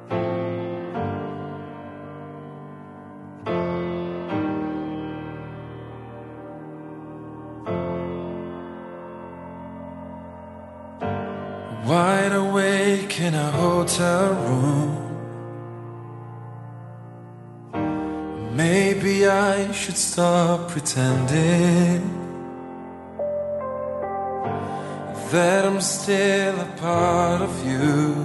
Wide awake in a hotel room. Maybe I should stop pretending that I'm still a part of you,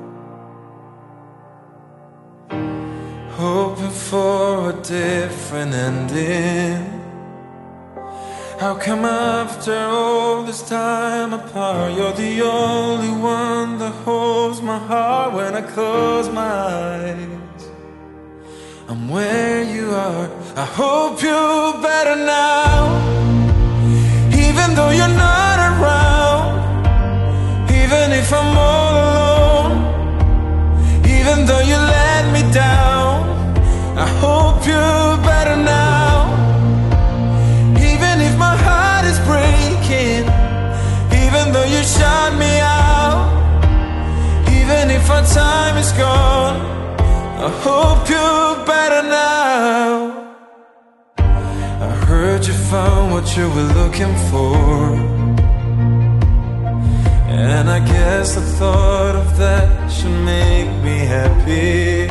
hoping for a different ending. How come after all this time apart, you're the only one that holds my heart when I close my eyes? I'm where you are, I hope you're better now. Even though you're not around, even if I'm all alone, even though you let me down, I hope you're better now. Even if my heart is breaking, even though you shut me out, even if our time is gone, I hope you're better now. I heard you found what you were looking for, and I guess the thought of that should make me happy.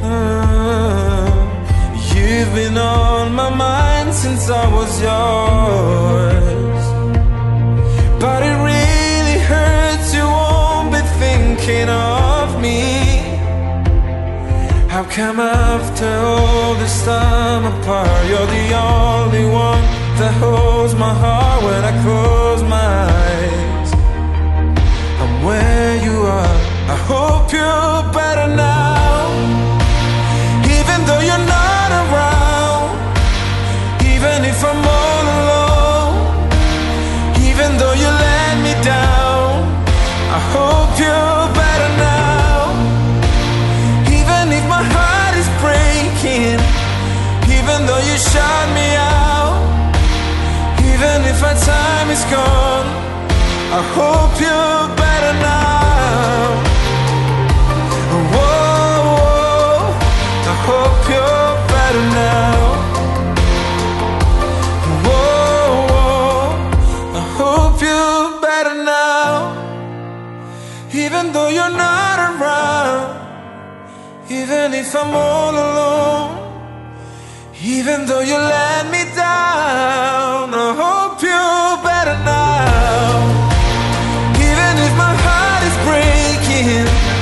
You've been on my mind since I was yours, but it really hurts you won't be thinking of me. How come after all this time apart, you're the only one that holds my heart when I close my eyes? I'm where you are, I hope you're better now. Even though you're not around, even if I'm all alone, even though you let me down, I hope you're better now. Even if my heart is breaking, even though you shut me out, even if our time is gone, I hope you're better now. Whoa, I hope you're better now. Whoa, I hope you're better now. Even though you're not around, even if I'm all alone, even though you let me down, I hope you're better now. Even if my heart is breaking,